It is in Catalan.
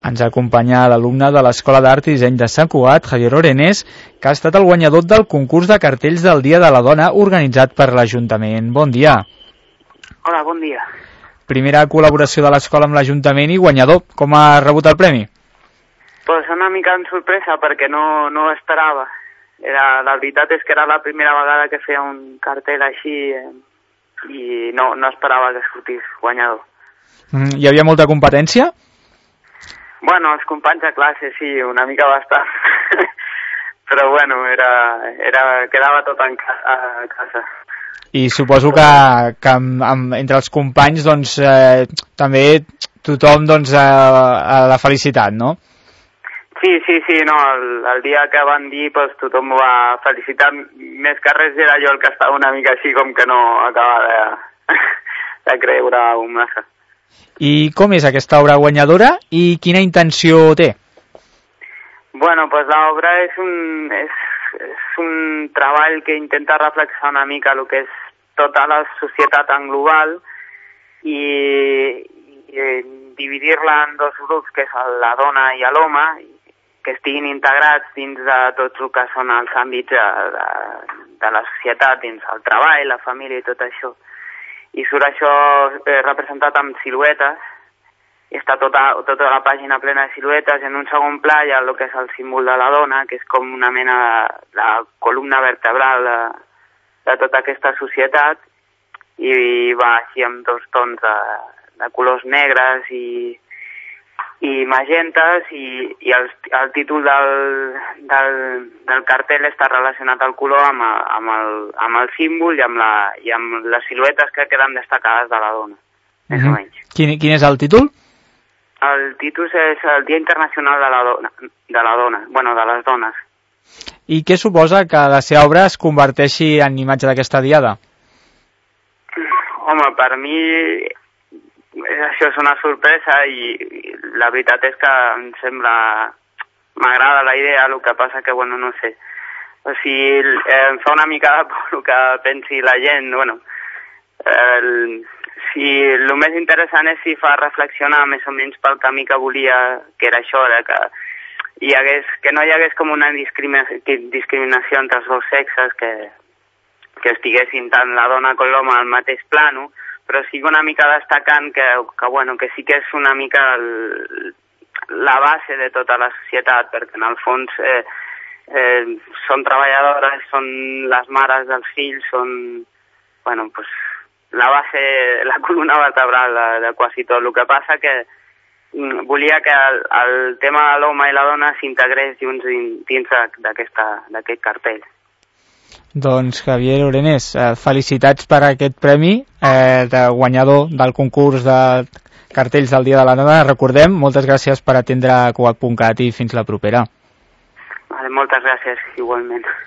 Ens acompanya l'alumne de l'Escola d'Art i Disseny de Sant Cugat, Javier Orenés, que ha estat el guanyador del concurs de cartells del Dia de la Dona organitzat per l'Ajuntament. Bon dia. Hola, bon dia. Primera col·laboració de l'escola amb l'Ajuntament i guanyador. Com ha rebut el premi? Pues una mica en sorpresa perquè no ho esperava. La veritat és que era la primera vegada que feia un cartell així i no esperava que sortís guanyador. Hi havia molta competència? Bueno, els companys de classe sí, una mica bastant. Però bueno, quedava tot a casa. I suposo que entre els companys doncs, també tothom doncs, la felicitat, no? Sí, no, el dia que van dir doncs, tothom m'ho va felicitar. Més que res era jo el que estava una mica així com que no acaba de creure-ho massa. I com és aquesta obra guanyadora i quina intenció té? Bueno, pues l'obra és un treball que intenta reflexionar una mica el que és tota la societat en global i dividir-la en dos grups, que és la dona i l'home, que estiguin integrats dins de tot el que són els àmbits de la societat, dins el treball, la família i tot això. I surt això representat amb siluetes, i està tota la pàgina plena de siluetes. En un segon pla hi ha el que és el símbol de la dona, que és com una mena de la columna vertebral de tota aquesta societat, i va així amb dos tons de colors negres i magentes, i el títol del cartell està relacionat al color amb el símbol i amb les siluetes que queden destacades de la dona, més o menys. Quin és el títol? El títol és el Dia Internacional de les Dones. I què suposa que la seva obra es converteixi en imatge d'aquesta diada? Home, per mi això és una sorpresa i la veritat és que m'agrada la idea, el que passa que, bueno, no sé. O sigui, em fa una mica de por el que pensi la gent, bueno. El més interessant és si fa reflexionar més o menys pel camí que volia, que era això, que no hi hagués com una discriminació entre els dos sexes, que estiguessin tant la dona com l'home al mateix plano, però sí una mica destacant que sí que és una mica la base de tota la societat, perquè en el fons són treballadores, són les mares dels fills, són la base, la columna vertebral de quasi tot. El que passa que volia que el tema de l'home i la dona s'integrés junts dins d'aquest cartell. Doncs Javier Orenés, felicitats per aquest premi de guanyador del concurs de cartells del Dia de la Dona. Recordem, moltes gràcies per atendre Cugat.cat i fins la propera. Moltes gràcies, igualment.